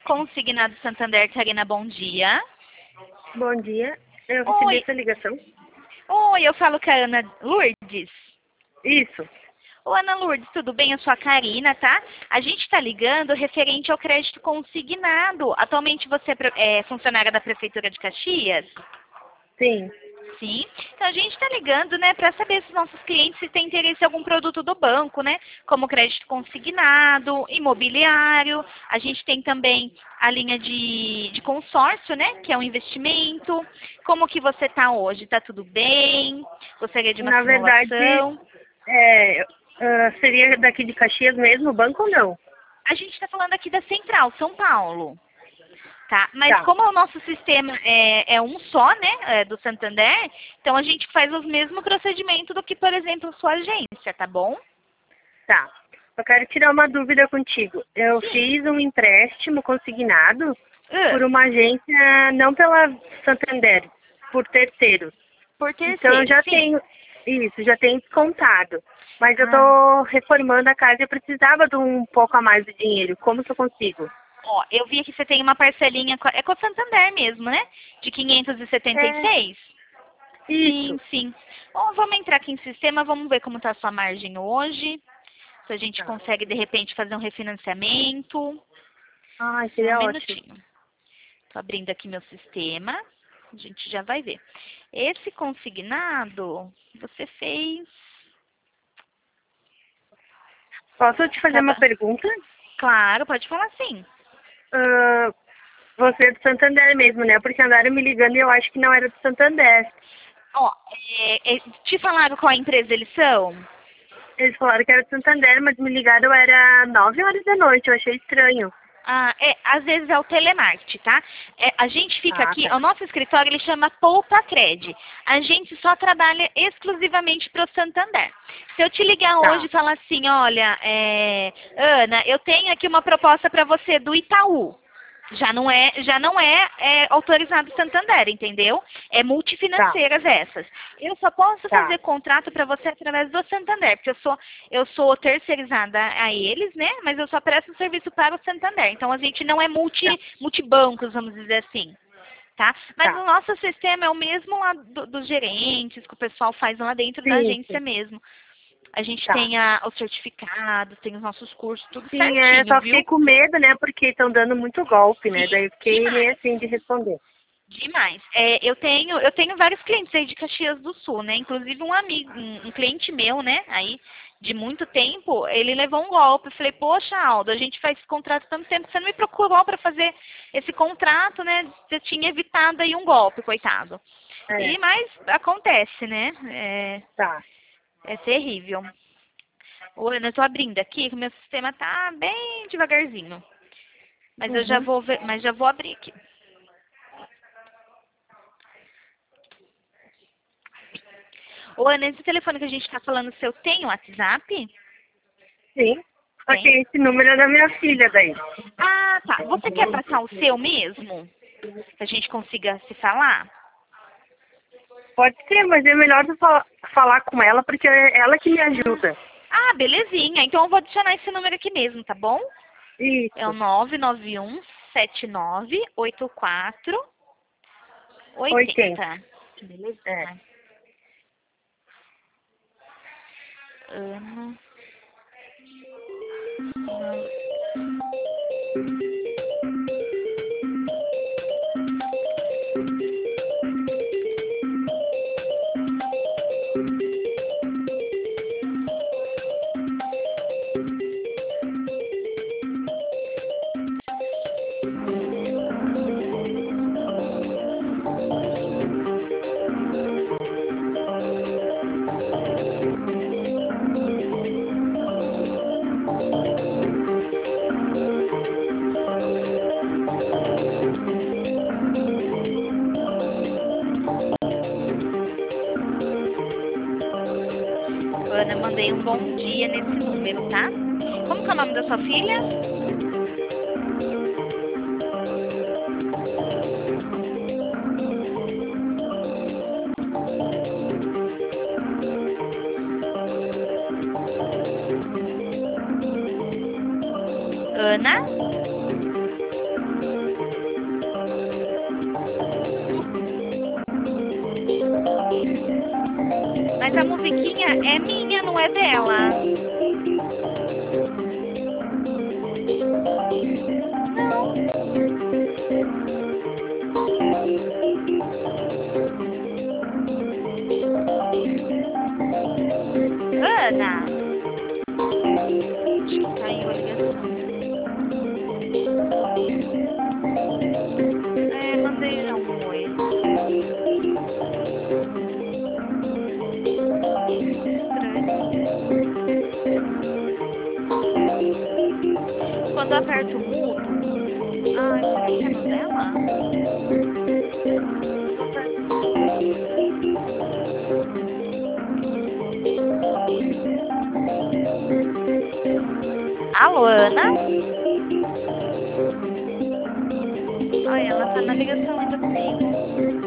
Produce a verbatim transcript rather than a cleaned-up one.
Consignado Santander, Karina, bom dia. Bom dia. Eu recebi Oi. essa ligação. Oi, eu falo com a Ana Lourdes. Isso. Ô, Ana Lourdes, tudo bem? Eu sou a Karina, tá? A gente está ligando referente ao crédito consignado. Atualmente você é pro- é funcionária da Prefeitura de Caxias? Sim. Sim. Então a gente está ligando, né, para saber se os nossos clientes se têm interesse em algum produto do banco, né? Como crédito consignado, imobiliário. A gente tem também a linha de, de consórcio, né? Que é um investimento. Como que você está hoje? Está tudo bem? Gostaria de uma Na verdade, simulação? é, ah, seria daqui de Caxias mesmo o banco ou não? A gente está falando aqui da Central, São Paulo. Tá, mas Tá. como o nosso sistema é, é um só, né, é do Santander, então a gente faz os mesmos procedimentos do que, por exemplo, sua agência, tá bom? Tá. Eu quero tirar uma dúvida contigo. Eu Sim. fiz um empréstimo consignado Ah, por uma agência, não pela Santander, por terceiro. por Então eu terceiro, já sim. tenho, isso, já tenho descontado. Mas eu Ah, tô reformando a casa e eu precisava de um pouco a mais de dinheiro. Como que eu consigo? ó, eu vi que você tem uma parcelinha, com a- é com o Santander mesmo, né? De quinhentos e setenta e É, seis. isso. Sim, sim. Bom, vamos entrar aqui em sistema, vamos ver como está a sua margem hoje. Se a gente Tá. consegue, de repente, fazer um refinanciamento. Ai, Só um seria ótimo. minutinho. Estou abrindo aqui meu sistema. A gente já vai ver. Esse consignado, você fez. Posso te fazer uma Cada... pergunta? Claro, pode falar sim. Ah, você é do Santander mesmo, né? Porque andaram me ligando e eu acho que não era do Santander. Ó, é, é, te falaram qual empresa eles são? Eles falaram que era do Santander, mas me ligaram era nove horas da noite. Eu achei estranho. Ah, é, às vezes é o telemarketing, tá? É, a gente fica Ah, aqui, tá. o nosso escritório ele chama Poupa Cred. A gente só trabalha exclusivamente para o Santander. Se eu te ligar hoje Tá, e falar assim, olha, é, Ana, eu tenho aqui uma proposta para você do Itaú. Já não é, já não é, é autorizado Santander, entendeu? É tá, multifinanceiras essas. Eu só posso tá, fazer contrato para você através do Santander, porque eu sou, eu sou terceirizada a eles, né? Mas eu só presto serviço para o Santander. Então a gente não é multi, tá, multibancos, vamos dizer assim. Tá? Mas o tá. nosso sistema é o mesmo lá do- dos gerentes, que o pessoal faz lá dentro da Sim, agência sim, mesmo. A gente tá. tem a, os certificados, tem os nossos cursos, tudo Sim, é, certinho, só fiquei viu? com medo, né? Porque estão dando muito golpe, né? Sim, Daí eu fiquei demais. meio assim de responder. Demais. É, eu tenho, eu tenho vários clientes aí de Caxias do Sul, né? Inclusive um amigo, um, um cliente meu, né? Aí de muito tempo, ele levou um golpe. Eu falei, poxa, Aldo, a gente faz esse contrato há tanto tempo, você não me procurou para fazer esse contrato, né? Você tinha evitado aí um golpe, coitado. É, E mas acontece, né? É, tá. é terrível. Ô, Ana, eu tô abrindo aqui, que o meu sistema tá bem devagarzinho. Mas eu já Uhum. vou ver, mas já vou abrir aqui. Ô, Ana, esse telefone que a gente está falando seu tem WhatsApp? Sim. Só que Tem. esse número é da minha filha daí. Ah, tá. Você quer passar o seu mesmo? Que a gente consiga se falar? Pode ser, mas é melhor tu fala- falar com ela, porque é ela que me ajuda. Ah, belezinha. Então eu vou adicionar esse número aqui mesmo, tá bom? É o Isso. nove nove um sete nove oito quatro Oitenta. oitenta. É. Belezinha. Ana. Ana, mandei um bom dia nesse número, tá? Como que é o nome da sua filha? Ana? plaquinha é minha, não é dela. Ana! Acho que caiu a ligação. É, mandei já um oi. Estranho. Quando eu aperto o mudo... Ai, será que é no dela? Alô, Ana? Ai, ela tá na ligação ainda comigo.